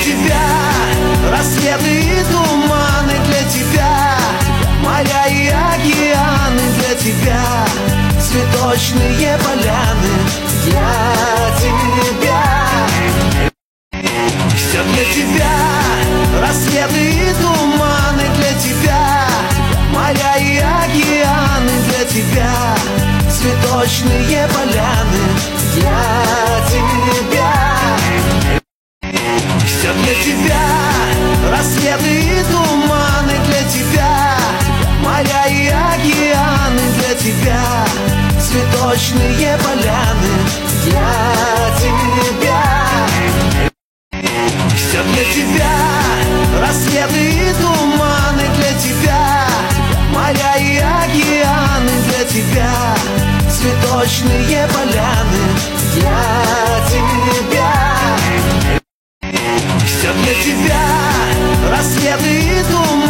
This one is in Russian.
тебя рассветы и туманы, для тебя моря и океаны, для тебя цветочные поляны, для тебя. Все для тебя рассветы и туманы, для тебя моря и океаны, для тебя цветочные поляны, для тебя. Все для тебя рассветы и туманы, для тебя моря и океаны, для тебя цветочные поляны, для тебя. Все для тебя рассветы и туманы, для тебя моря и океаны, для тебя цветочные поляны, для тебя. Все для тебя рассветы и туманы,